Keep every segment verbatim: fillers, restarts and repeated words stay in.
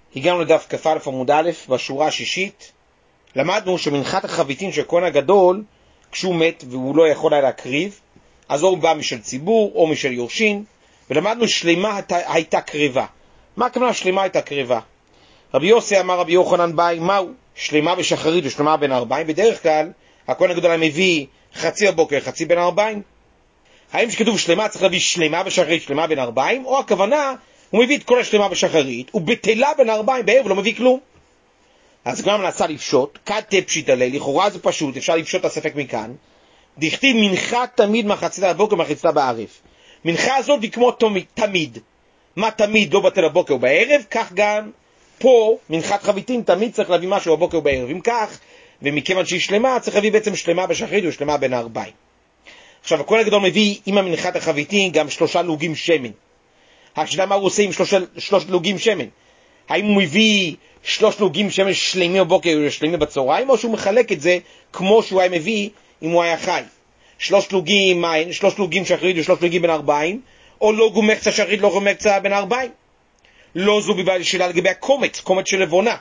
הגענו לדף כ"א עמוד א' בשורה השישית. למדנו שמנחת החביתין של כהן הגדול, כשהוא מת והוא לא יכול היה להקריב, אז הוא בא משל ציבור או משל יורשין, ולמדנו שלמה הייתה, הייתה קריבה. מה הכוונה שלמה הייתה קריבה? רבי יוסי אמר רבי יוחנן באי, מהו? שלמה בשחרית ושלמה בין ארבעים. בדרך כלל הכהן הגדול מביא חצי הבוקר, חצי בין ארבעים. האם שכתוב שלמה צריך להביא שלמה בשחרית, שלמה בין ארבעים, או הכוונה הוא מביא את כל השלמה בשחרית, ובטלה בין ארבעים בערב לא מביא כלום. אז גם מנסה לפשוט, כת פשיט עלי, לכאורה זה פשוט, אפשר לפשוט את הספק מכאן. דכתיב מנחה תמיד מחצית הבוקר מחציתה בערב. מנחה הזאת היא כמו תמיד. מה תמיד לא בטל הבוקר ובערב, כך גם פה מנחת חביתין תמיד צריך להביא משהו בבוקר ובערב. אם כך, ומכיוון שהיא שלמה, צריך להביא בעצם שלמה בשחרית ושלמה בין ארבעים. עכשיו, הכהן הגדול מביא עם המנחת החביתין גם שלושה לוגים שמן. השאלה מה הוא עושה עם שלוש, שלוש לוגים שמן? האם הוא מביא שלוש לוגים שמן שלמים בבוקר ושלמים בצהריים, או שהוא מחלק את זה כמו שהוא היה מביא אם הוא היה חי? שלוש לוגים מים, שלוש לוגים שחרית ושלוש לוגים בין ארבעים, או לא גו מחצה שחרית, לא גו מחצה בין ארבעים. לא זו בבעל שאלה לגבי הקומץ, קומץ של לבונה,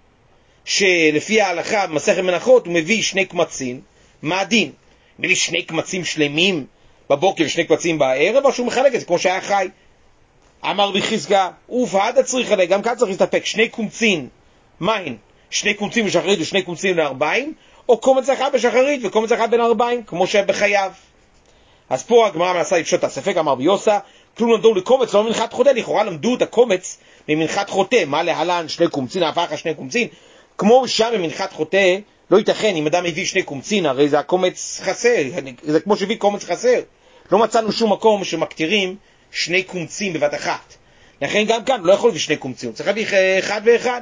שלפי ההלכה במסכת מנחות הוא מביא שני קמצים. מה הדין? מביא שני קמצים שלמים בבוקר ושני קמצים בערב, או שהוא מחלק את זה כמו שהיה חי? אמר בחזקה, ובעד הצריך עליה, גם כאן צריך להסתפק, שני קומצין, מים, שני קומצים בשחרית ושני קומצים בין ארבעים, או קומץ אחד בשחרית וקומץ אחד בין ארבעים, כמו שהיה בחייו. אז פה הגמרא מנסה לפשוט את הספק, אמר ביוסה, כלום למדו לקומץ, לא מנחת חוטא, לכאורה למדו את הקומץ ממנחת חוטא, מה להלן שני קומצין, הפך שני קומצין, כמו שם ממנחת חוטא, לא ייתכן, אם אדם הביא שני קומצין, הרי זה הקומץ חסר, זה כמו שהביא קומץ חסר. לא מצאנו שום מקום שמקטירים שני קומצים בבת אחת. לכן גם כאן לא יכול להביא שני קומצים, צריך להביא אחד ואחד.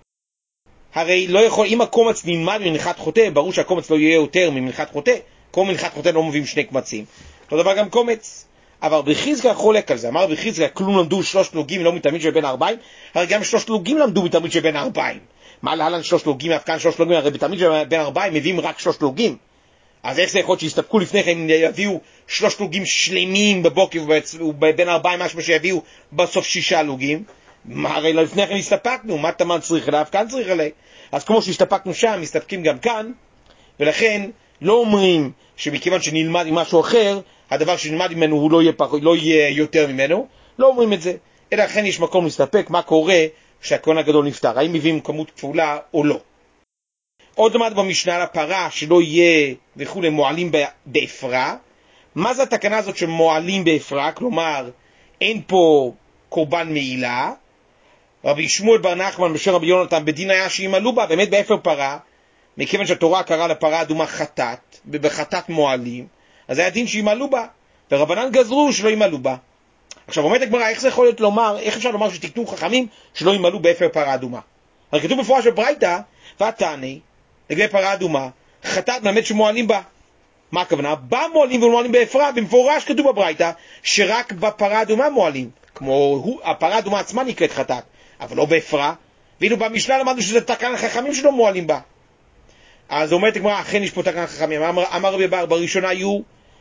הרי לא יכול, אם הקומץ נלמד ממנחת חוטא, ברור שהקומץ לא יהיה יותר ממנחת חוטא, כמו מנחת חוטא לא מביאים שני קמצים. לא דבר גם קומץ. אבל בחזקה חולק על זה, אמר בחזקה, כלום למדו שלוש לוגים לא מתלמיד של בין ארבעים, הרי גם שלוש לוגים למדו מתלמיד של בין ארבעים. מה להלן שלוש לוגים, אף כאן שלוש לוגים, הרי בתלמיד של בין ארבעים מביאים רק שלוש לוגים. אז איך זה יכול שיסתפקו לפני כן, אם יביאו שלוש לוגים שלמים בבוקר ובין ארבעים משהו שיביאו בסוף שישה לוגים? הרי לפני כן הסתפקנו, מה תמן צריך אליו, כאן צריך אליי. אז כמו שהסתפקנו שם, מסתפקים גם כאן, ולכן לא אומרים שמכיוון שנלמד עם משהו אחר, הדבר שנלמד ממנו הוא לא יהיה, פח, לא יהיה יותר ממנו, לא אומרים את זה. אלא לכן יש מקום להסתפק מה קורה שהכהן הגדול נפטר, האם מביאים כמות כפולה או לא. עוד למד במשנה לפרה שלא יהיה וכו' מועלים באפרה. מה זה התקנה הזאת שמועלים באפרה? כלומר, אין פה קורבן מעילה. רבי שמואל בר נחמן בשם רבי יונתן בדין היה שימלאו בה באמת באפר פרה, מכיוון שהתורה קראה לפרה אדומה חטאת, ובחטאת מועלים, אז היה דין שימלאו בה, ורבנן גזרו שלא ימלאו בה. עכשיו אומרת הגמרא, איך זה יכול להיות לומר, איך אפשר לומר שתקנו חכמים שלא ימלאו באפר פרה אדומה? הרי כתוב בפורש בברייתא, והתניא לגבי פרה אדומה, חטאת מלמד שמועלים בה. מה הכוונה? בה מועלים ומועלים באפרה, במפורש כתוב בברייתא שרק בפרה אדומה מועלים, כמו הוא, הפרה אדומה עצמה נקראת חטאת, אבל לא באפרה. ואילו במשנה למדנו שזה תקנה חכמים שלא מועלים בה. אז אומרת הגמרא, אכן יש פה תקנה חכמים. אמר, אמר רבי בר, בראשונה היו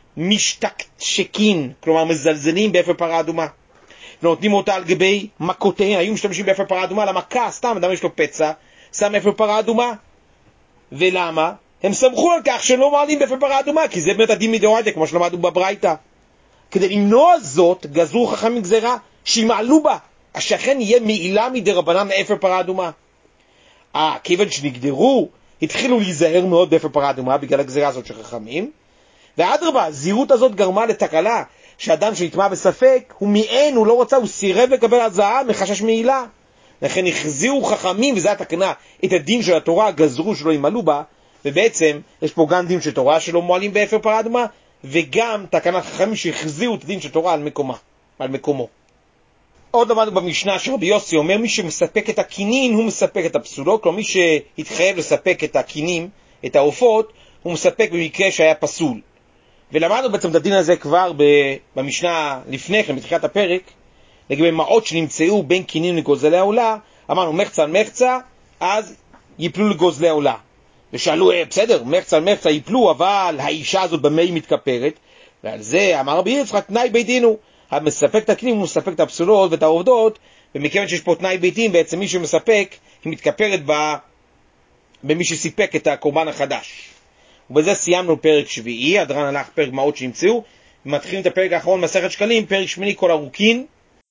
משתקשקין, כלומר מזלזלים באפר פרה אדומה, נותנים אותה על גבי מכותיהם. היו משתמשים באפר פרה אדומה למכה, סתם אדם יש לו פצע, שם אפר פרה אדומה. ולמה? הם סמכו על כך שלא מעלים באפר פרה אדומה, כי זה באמת הדין מדאורייתא, כמו שלמדנו בברייתא. כדי למנוע זאת, גזרו חכמים גזרה שימעלו בה, אשכן יהיה מעילה מדרבנן לאפר פרה אדומה. אה, כיוון שנגדרו, התחילו להיזהר מאוד באפר פרה אדומה בגלל הגזרה הזאת של חכמים, ואדרבה, הזהירות הזאת גרמה לתקלה, שאדם שנטמע בספק, הוא מיען, הוא לא רוצה, הוא סירב לקבל הזעה מחשש מעילה. לכן החזירו חכמים, וזו התקנה, את הדין של התורה, גזרו שלא ימלאו בה, ובעצם יש פה גם דין של תורה שלא מועלים באפר פרה אדומה, וגם תקנת חכמים שהחזירו את הדין של תורה על מקומה, על מקומו. עוד למדנו במשנה שרבי יוסי אומר, מי שמספק את הכינין הוא מספק את הפסולות, כלומר מי שהתחייב לספק את הכינים, את העופות, הוא מספק במקרה שהיה פסול. ולמדנו בעצם את הדין הזה כבר במשנה לפני כן, בתחילת הפרק, לגבי מעות שנמצאו בין כינים לגוזלי העולה. אמרנו מחצה על מחצה, אז ייפלו לגוזלי העולה. ושאלו, אה, בסדר, מחצה על מחצה ייפלו, אבל האישה הזאת במה היא מתכפרת? ועל זה אמר רבי יצחק, תנאי בית דין הוא, המספק את הכינים הוא מספק את הפסולות ואת העובדות ומכיוון שיש פה תנאי ביתים, בעצם מי שמספק, היא מתכפרת בה, במי שסיפק את הקורבן החדש. ובזה סיימנו פרק שביעי, הדרן הלך פרק מעות שנמצאו, ומתחילים את הפרק האחרון מסכת שקלים, פרק שמיני כל ארוכין.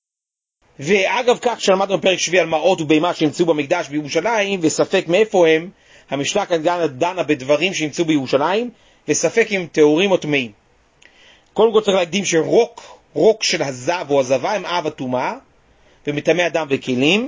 ואגב כך שלמדנו פרק שביעי על מעות ובהמה שנמצאו במקדש בירושלים, וספק מאיפה הם, המשנה כאן דנה בדברים שנמצאו בירושלים, וספק אם טהורים או טמאים. קודם כל צריך להקדים שרוק, רוק של הזב או הזבה הם אב הטומאה, ומטמא אדם וכלים,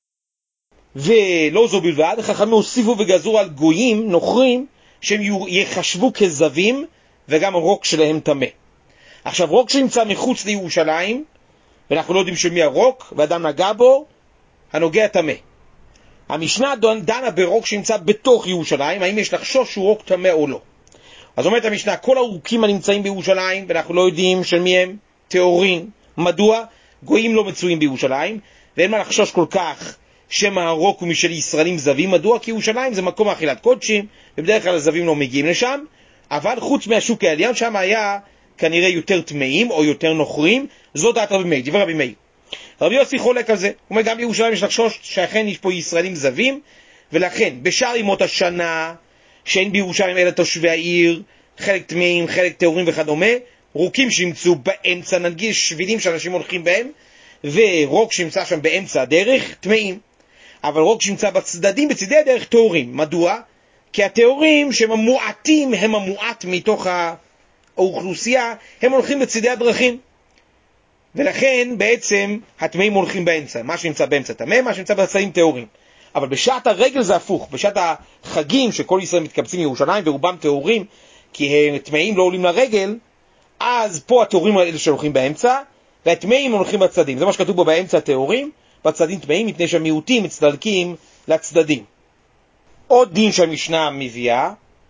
ולא זו בלבד, חכמים הוסיפו וגזרו על גויים נוכרים, שהם יחשבו כזבים, וגם הרוק שלהם טמא. עכשיו, רוק שנמצא מחוץ לירושלים, ואנחנו לא יודעים של מי הרוק, ואדם נגע בו, הנוגע טמא. המשנה דנה ברוק שנמצא בתוך ירושלים, האם יש לחשוש שהוא רוק טמא או לא. אז אומרת המשנה, כל הרוקים הנמצאים בירושלים, ואנחנו לא יודעים של מי הם, טהורים. מדוע? גויים לא מצויים בירושלים, ואין מה לחשוש כל כך שמא הרוק הוא משל ישראלים זבים. מדוע? כי ירושלים זה מקום האכילת קודשים, ובדרך כלל הזבים לא מגיעים לשם, אבל חוץ מהשוק העליון, שם היה כנראה יותר טמאים או יותר נוכרים. זו דעת רבי מאיר, דבר רבי מאיר. רבי יוסי חולק על זה, הוא אומר גם בירושלים יש לחשוש שאכן יש פה ישראלים זבים, ולכן בשאר ימות השנה שאין בירושלים אלא תושבי העיר, חלק טמאים, חלק טהורים וכדומה, רוקים שימצאו באמצע, נגיד שבילים שאנשים הולכים בהם, ורוק שימצא שם באמצע הדרך, טמאים. אבל רוק שימצא בצדדים, בצדי הדרך, טהורים. מדוע? כי הטהורים שהם המועטים, הם המועט מתוך האוכלוסייה, הם הולכים בצדי הדרכים. ולכן בעצם הטמאים הולכים באמצע. מה שנמצא באמצע טמא, מה שנמצא בצדים טהורים. אבל בשעת הרגל זה הפוך. בשעת החגים שכל ישראל מתקבצים מירושלים ורובם טהורים, כי הטמאים לא עולים לרגל, אז פה הטהורים האלה שהולכים באמצע, והטמאים הולכים בצדים. זה מה שכתוב בו באמצע הטהורים, בצדים טמאים, מפני שהמיעוטים מצטלקים לצדדים. עוד דין שהמשנה מביאה,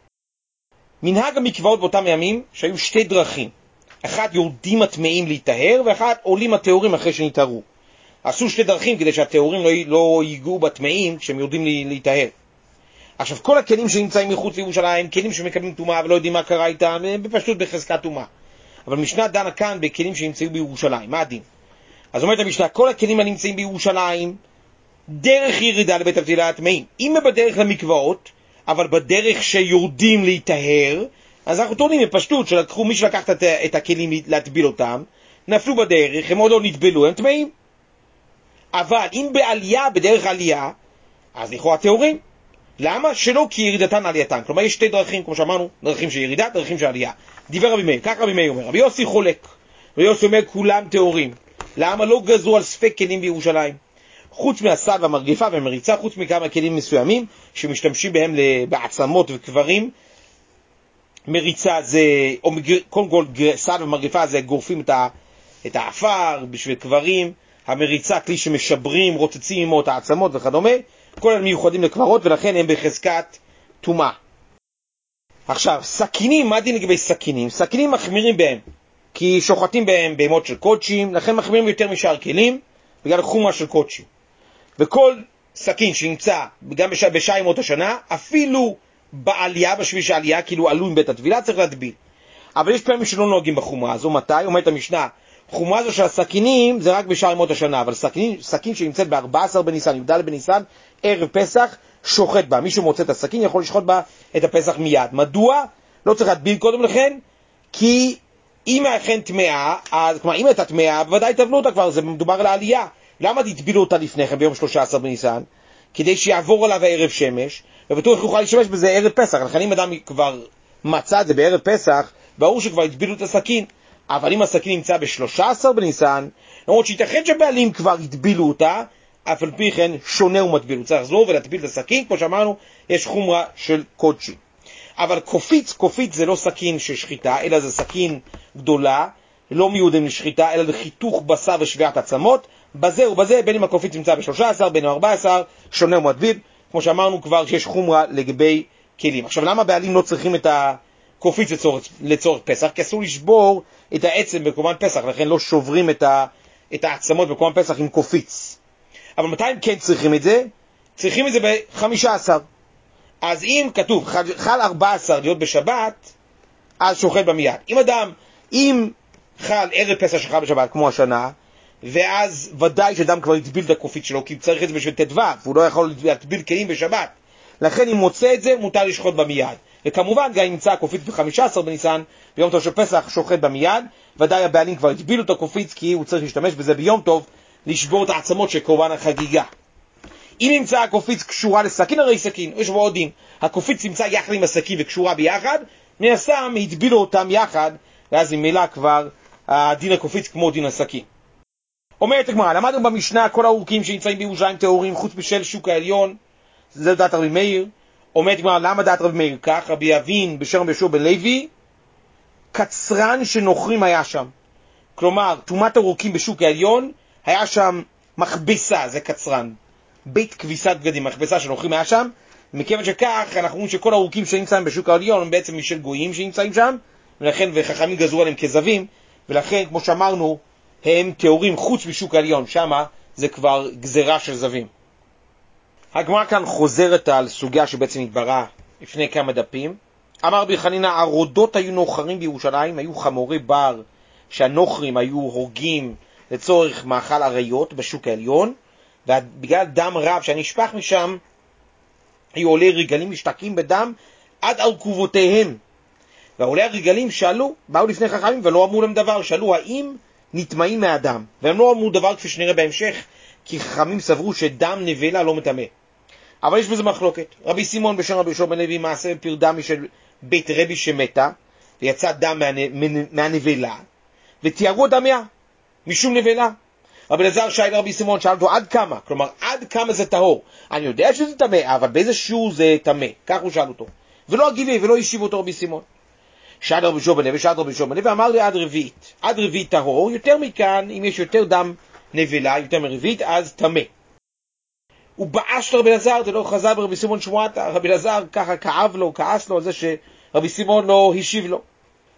מנהג המקוואות באותם ימים שהיו שתי דרכים. אחד יורדים הטמאים להיטהר, ואחד עולים הטהורים אחרי שנטהרו. עשו שתי דרכים כדי שהטהורים לא, לא ייגעו בטמאים כשהם יורדים להיטהר. עכשיו, כל הכלים שנמצאים מחוץ לירושלים, כלים שמקבלים טומאה ולא יודעים מה קרה איתם, הם בפשטות בחזקת טומאה. אבל משנה דנה כאן בכלים שנמצאו בירושלים. מה הדין? אז אומרת המשנה, כל הכלים הנמצאים בירושלים, דרך ירידה לבית הבדילה הטמאים. אם הם בדרך למקוואות, אבל בדרך שיורדים להיטהר, אז אנחנו טוענים בפשטות שלקחו מי שלקח את הכלים להטביל אותם, נפלו בדרך, הם עוד לא נטבלו, הם טמאים. אבל אם בעלייה, בדרך עלייה, אז לכאורה טהורים. למה? שלא כי ירידתן עלייתן. כלומר, יש שתי דרכים, כמו שאמרנו, דרכים של ירידה, דרכים של עלייה. דיבר רבי מאיר, כך רבי מאיר אומר. רבי יוסי חולק. רבי יוסי אומר, כולם טהורים. למה לא גזרו על ספק כלים בירושלים? חוץ מהסל והמרגיפה והמריצה, חוץ מכמה כלים מסוימים, שמשתמשים בהם בעצמות וקברים. מריצה זה, או קודם כל, סל ומרגיפה זה גורפים את, ה, את האפר בשביל קברים. המריצה, כלי שמשברים, רוצצים עמו את העצמות וכדומה. כל הם מיוחדים לקברות, ולכן הם בחזקת טומאה. עכשיו, סכינים, מה דין לגבי סכינים? סכינים מחמירים בהם, כי שוחטים בהם בהמות של קודשים, לכן מחמירים יותר משאר כלים, בגלל חומה של קודשים. וכל סכין שנמצא, גם בשע, בשעה ימות השנה, אפילו בעלייה, בשביל שהעלייה, כאילו עלו עם בית הטבילה, צריך להטביל. אבל יש פעמים שלא נוהגים בחומה הזו. מתי? אומרת המשנה, חומה הזו של הסכינים זה רק בשעה ימות השנה, אבל סכין, סכין שנמצאת ב-ארבעה עשר בניסן, י"ד בניסן, ערב פסח, שוחט בה. מישהו מוצא את הסכין, יכול לשחוט בה את הפסח מיד. מדוע? לא צריך להטביל קודם לכן, כי אם אכן טמאה, אז כלומר, אם הייתה טמאה, בוודאי תבלו אותה כבר, זה מדובר על העלייה. למה תטבילו אותה לפני כן, ביום שלושה עשר בניסן? כדי שיעבור עליו הערב שמש, ובטוח יוכל להשתמש בזה ערב פסח. לכן אם אדם כבר מצא את זה בערב פסח, ברור שכבר הטבילו את הסכין. אבל אם הסכין נמצא ב-שלושה עשר בניסן, למרות שייתכן שבעלים כבר הטבילו אותה, אף על פי כן שונה ומטביל. הוא צריך לחזור ולהטביל את הסכין, כמו שאמרנו, יש חומרה של קודשי. אבל קופיץ, קופיץ זה לא סכין של שחיטה, אלא זה סכין גדולה, לא מיועדים לשחיטה, אלא לחיתוך בשר ושביעת עצמות. בזה ובזה, בין אם הקופיץ נמצא ב-שלושה עשר, בין אם ארבעה עשר, שונה ומטביל. כמו שאמרנו כבר שיש חומרה לגבי כלים. עכשיו, למה בעלים לא צריכים את הקופיץ לצורך, לצורך פסח? כי אסור לשבור את העצם בקורבן פסח, לכן לא שוברים את, ה, את העצמות בקורבן פסח עם קופיץ. אבל מתי הם כן צריכים את זה? צריכים את זה ב-חמישה עשר. אז אם כתוב, חל ארבע עשרה להיות בשבת, אז שוחט במיד. אם אדם, אם חל ערב פסח שחל בשבת כמו השנה, ואז ודאי שדם כבר יטביל את הקופית שלו, כי צריך את זה בשביל תדוו, והוא לא יכול להטביל כלים בשבת. לכן אם מוצא את זה, מותר לשחוט במיד. וכמובן, גם אם נמצא הקופית ב-חמישה עשר בניסן, ביום טוב של פסח שוחט במיד, ודאי הבעלים כבר יטבילו את הקופית, כי הוא צריך להשתמש בזה ביום טוב, לשבור את העצמות של קורבן החגיגה. אם נמצא הקופית קשורה לסכין, הרי סכין, יש בו עוד דין. הקופית נמצא יחד עם הסכין וקשורה ביחד, מן הסתם יטבילו אותם יחד, ואז עם מילה כבר הדין הקופית כמו דין הסכין. אומרת הגמרא, למדנו במשנה כל האורכים שנמצאים בירושלים טהורים חוץ בשל שוק העליון, זה דעת רבי מאיר. אומרת הגמרא, למה דעת רבי מאיר כך? רבי אבין בשם רבי יהושע בן לוי, קצרן שנוכרים היה שם. כלומר, תרומת האורכים בשוק העליון, היה שם מכבסה, זה קצרן. בית כביסת בגדים, מכבסה שנוכרים היה שם. מכיוון שכך, אנחנו רואים שכל האורכים שנמצאים בשוק העליון הם בעצם משל גויים שנמצאים שם, ולכן וחכמים גזרו עליהם כזבים, ולכן, כמו שאמרנו, הם טהורים חוץ משוק העליון, שמה זה כבר גזרה של זבים. הגמרא כאן חוזרת על סוגיה שבעצם התבררה לפני כמה דפים. אמר רבי חנינא, הרודות היו נוחרים בירושלים, היו חמורי בר שהנוחרים היו הורגים לצורך מאכל אריות בשוק העליון, ובגלל דם רב שנשפך משם, היו עולי רגלים משתקים בדם עד ארכובותיהם. והעולי הרגלים שאלו, באו לפני חכמים ולא אמרו להם דבר, שאלו האם נטמעים מהדם, והם לא אמרו דבר כפי שנראה בהמשך, כי חכמים סברו שדם נבלה לא מטמא. אבל יש בזה מחלוקת. רבי סימון בשם רבי יהושע בן לוי מעשה פרדה משל בית רבי שמתה, ויצא דם מהנבלה, ותיארו דמיה משום נבלה. רבי אלעזר שאל רבי סימון, שאל אותו עד כמה, כלומר עד כמה זה טהור. אני יודע שזה טמא, אבל באיזה שיעור זה טמא? כך הוא שאל אותו, ולא הגיבי ולא השיב אותו רבי סימון. שאל רבי יהושע בן לוי, שאל רבי יהושע בן לוי, אמר לי עד רביעית, עד רביעית טהור, יותר מכאן, אם יש יותר דם נבלה, יותר מרביעית, אז טמא. הוא בעש לרבי אלעזר, זה לא חזר ברבי סימון שמועתה, רבי אלעזר ככה כאב לו, כעס לו על זה שרבי סימון לא השיב לו.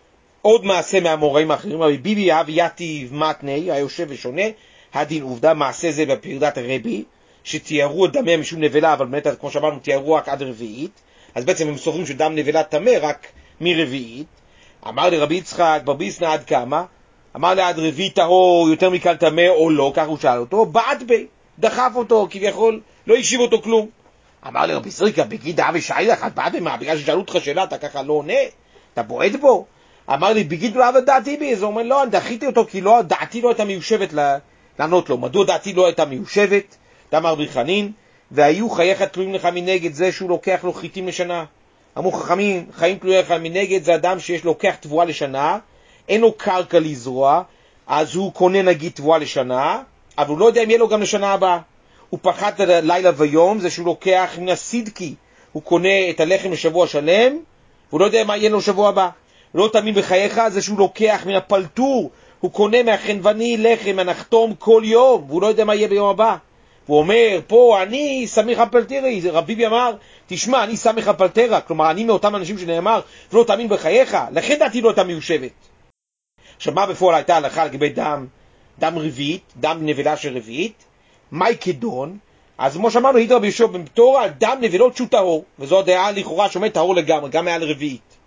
עוד מעשה מהאמוראים האחרים, רבי ביבי אב יתיב מתני, היושב ושונה, הדין עובדה, מעשה זה בפרדת הרבי, שתיארו את דמם משום נבלה, אבל באמת, כמו שאמרנו, תיארו רק עד רביעית, אז בעצם הם סוברים שדם נבלה טמא רק מרביעית. אמר לרבי יצחק, ברביסנא עד כמה? אמר לה עד רביעית טהור, יותר מכאן טמא או לא, כך הוא שאל אותו, בעט בי, דחף אותו, כביכול, לא השיב אותו כלום. אמר לרבי סריקה, בגיד אבי שייך, את בעט מה, בגלל ששאלו אותך שאלה, אתה ככה לא עונה, אתה בועט בו? אמר לי, בגיד לא אהבת דעתי בי, זה אומר, לא, אני דחיתי אותו, כי לא, דעתי לא הייתה מיושבת לענות לו. מדוע דעתי לא הייתה מיושבת? אמר רבי חנין, והיו חייך תלויים לך מנגד זה שהוא לוקח לו חיטים לשנה. אמרו חכמים, חיים תלויים לך מנגד זה אדם שיש לוקח תבואה לשנה, אין לו קרקע לזרוע, אז הוא קונה נגיד תבואה לשנה, אבל הוא לא יודע אם יהיה לו גם לשנה הבאה. הוא פחד לילה ויום, זה שהוא לוקח מן הסידקי, הוא קונה את הלחם לשבוע שלם, והוא לא יודע מה יהיה לו שבוע הבא. לא תאמין בחייך, זה שהוא לוקח מן הפלטור, הוא קונה מהחנווני לחם, מהנחתום כל יום, והוא לא יודע מה יהיה ביום הבא. הוא אומר, פה אני סמיך הפלטרי, רבי בי אמר, תשמע, אני סמיך הפלטרה, כלומר אני מאותם אנשים שנאמר, ולא תאמין בחייך, לכן דעתי לא הייתה מיושבת. עכשיו מה בפועל הייתה הלכה לגבי דם, דם רביעית, דם נבלה של רביעית, מהי כדון? אז כמו שאמרנו, היית רבי יהושע בן פטורה על דם נבלות שהוא טהור, וזו הדעה לכאורה שעומד טהור לגמרי, גם מעל רביעית.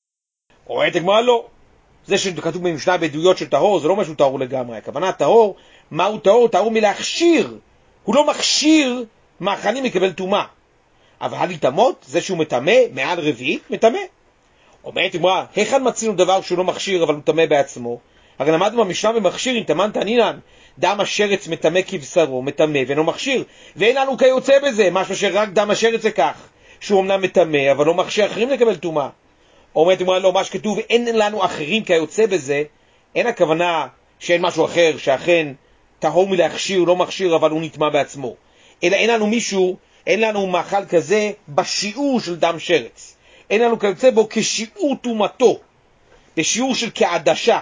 אומרת הגמרא לא. זה שכתוב במשנה בעדויות של טהור, זה לא משהו טהור לגמרי. הכוונה טהור, מהו טהור? טהור מלהכשיר. הוא לא מכשיר מאכלים לקבל טומאה. אבל הליטמות, זה שהוא מטמא מעל רביעית, מטמא. אומרת הגמרא, היכן מצינו דבר שהוא לא מכשיר אבל הוא טמא בעצמו? הרי למדנו במשנה במכשיר, אם טמאן תענינן, דם השרץ מטמא כבשרו, מטמא ואינו מכשיר, ואין לנו כיוצא בזה, משהו שרק דם השרץ זה כך, שהוא אמנם מטמא, אבל לא מכשיר אחרים לקבל טומאה. אומרת הגמרא לא, מה שכתוב, אין לנו אחרים כיוצא בזה, אין הכוונה שאין משהו אחר, שאכן טהור מלהכשיר, לא מכשיר, אבל הוא נטמא בעצמו. אלא אין לנו מישהו, אין לנו מאכל כזה בשיעור של דם שרץ. אין לנו כיוצא בו כשיעור טומאתו, בשיעור של כעדשה.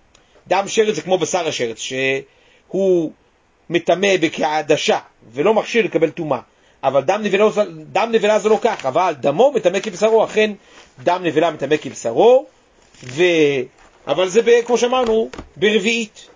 דם שרץ זה כמו בשר השרץ, שהוא מטמא בכעדשה, ולא מכשיר לקבל טומאה. אבל דם נבלה, דם נבלה זה לא כך, אבל דמו מטמא כבשרו, אכן דם נבלה מטמא כבשרו, ו... אבל זה, כמו שאמרנו, ברביעית.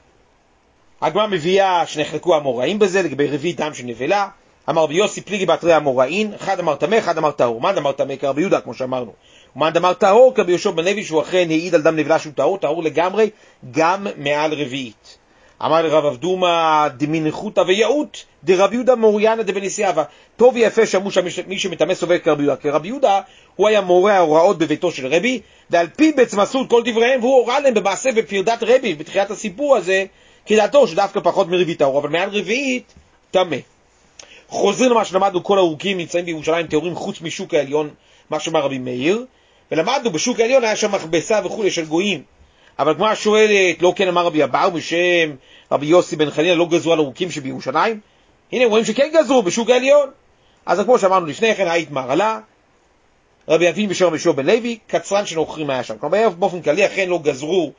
הגמרא מביאה שנחלקו המוראים בזה, לגבי רביעית דם של נבלה. אמר רבי יוסי פליגי בתרי המוראים, אחד אמר טמא, אחד אמר טהור. מה אמר טמא? כרבי יהודה, כמו שאמרנו. ומה אמר טהור? כרבי יהושע בן לוי, שהוא אכן העיד על דם נבלה שהוא טהור, טהור לגמרי, גם מעל רביעית. אמר לרב אבדומה דמנחותא ויעוט דרבי יהודה מוריאנה דבנסיעבה. טוב ויפה שאמרו שמי שמתאמץ סובל כרבי יהודה, כי רבי יהודה הוא היה מורה ההוראות בביתו של רבי, ועל פי בעצם עשו את כל דבריהם, והוא הורה להם במעשה בפרדת רבי, בתחילת הסיפור הזה, כדעתו שדווקא פחות מרביעית האור, אבל מעל רביעית תמה. חוזרים למה שלמדנו, כל האורכים נמצאים בירושלים תיאורים חוץ משוק העליון, מה שאמר רבי מאיר, ולמדנו בשוק העליון היה שם מכבסה וכו' של גויים. אבל כמו השואלת, לא כן אמר רבי אבאו בשם רבי יוסי בן חנינא, לא גזרו על ארוכים שבירושלים? הנה רואים שכן גזרו בשוק העליון. אז כמו שאמרנו לפני כן, היית מהרלה, רבי אבין בשם רבי בן לוי, קצרן שנוכרים היה שם. כלומר, באופן כללי אכן לא גזרו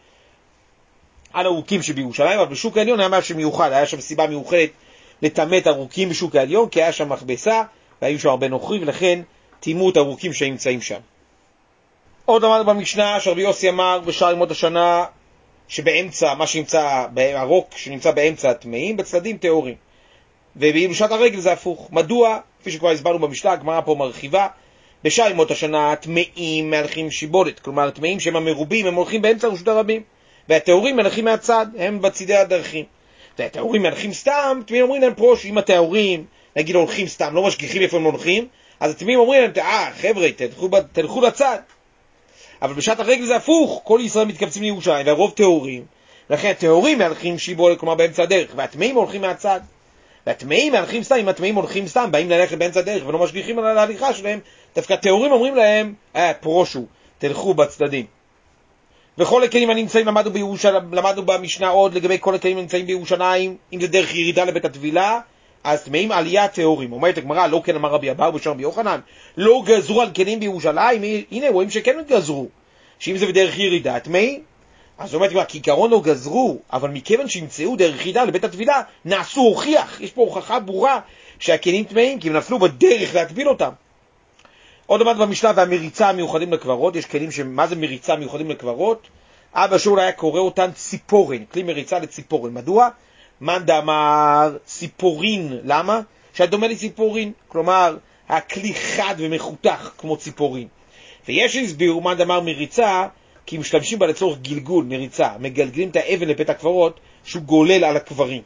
על ארוכים שבירושלים, אבל בשוק העליון היה משהו מיוחד, היה שם סיבה מיוחדת לתמת ארוכים בשוק העליון, כי היה שם מכבסה, והיו שם הרבה נוכרים, ולכן תימו את ארוכים שנמצאים שם. עוד אמרנו במשנה שרבי יוסי אמר בשער ימות השנה שבאמצע, מה שנמצא, הרוק שנמצא באמצע הטמאים, בצדדים טהורים. ובילושת הרגל זה הפוך. מדוע? כפי שכבר הסברנו במשנה, הגמרא פה מרחיבה, בשער ימות השנה הטמאים מהלכים שיבולת, כלומר הטמאים שהם המרובים, הם הולכים באמצע רשות הרבים, והטהורים מהלכים מהצד, הם בצדי הדרכים. והטהורים מהלכים סתם, טמאים אומרים להם פרוש, אם הטהורים, נגיד הולכים סתם, לא משגיחים איפה הם הולכים, אז הטמאים אומרים להם, אה, חבר'ה, תלכו, תלכו לצד. אבל בשעת הרגל זה הפוך, כל ישראל מתקבצים לירושלים, והרוב טהורים, לכן הטהורים מהלכים שיבולת, כלומר באמצע הדרך, והטמאים הולכים מהצד. והטמאים מהלכים סתם, אם הטמאים הולכים סתם, באים ללכת באמצע הדרך ולא משגיחים על ההליכה שלהם, דווקא הטהורים אומרים להם, אה, פרושו, תלכו בצדדים. וכל הכלים הנמצאים, למדנו בירושלים, למדנו במשנה עוד לגבי כל הכלים הנמצאים בירושלים, אם זה דרך ירידה לבית הטבילה, אז טמאים עלייה טהורים. אומרת הגמרא, לא כן אמר רבי אבאו בשם רבי יוחנן, לא גזרו על כלים בירושלים, הנה רואים שכן גזרו, שאם זה בדרך ירידה טמאים, אז אומרת כבר, כעיקרון לא גזרו, אבל מכיוון שימצאו דרך ירידה לבית הטבילה, נעשו הוכיח, יש פה הוכחה ברורה שהכלים טמאים, כי הם נפלו בדרך להטביל אותם. עוד אמרת במשנה, והמריצה המיוחדים לקברות, יש כלים שמה זה מריצה מיוחדים לקברות? אבא שאול היה קורא אותן ציפורן, כלי מריצה לציפורן. מדוע? מאן דאמר ציפורין, למה? שהדומה לציפורין, כלומר, הכלי חד ומחותך כמו ציפורין. ויש הסבירו מאן דאמר מריצה, כי משתמשים בה לצורך גלגול, מריצה, מגלגלים את האבן לפתח הקברות, שהוא גולל על הקברים.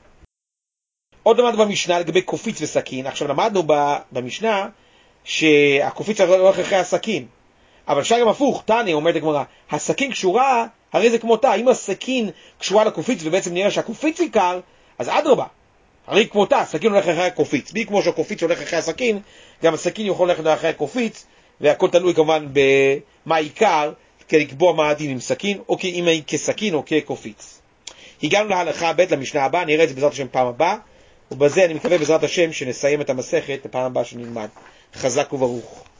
עוד למדנו במשנה לגבי קופיץ וסכין, עכשיו למדנו במשנה, שהקופיץ הולך אחרי הסכין, אבל שגם הפוך, תניא אומרת הגמרא, הסכין קשורה, הרי זה כמו תא, אם הסכין קשורה לקופיץ ובעצם נראה שהקופיץ עיקר, אז אדרבה, הרי כמו תא, הסכין הולך אחרי הקופיץ, בי כמו שהקופיץ הולך אחרי הסכין, גם הסכין יכול ללכת אחרי הקופיץ, והכל תלוי כמובן במה עיקר, כדי לקבוע מה הדין עם סכין, או אם היא כסכין או כקופיץ. הגענו להלכה ב' למשנה הבאה, נראה את זה בעזרת השם פעם הבאה, ובזה אני מקווה בעזרת השם שנסיים את המסכת לפעם הבאה שנלמד. חזק וברוך.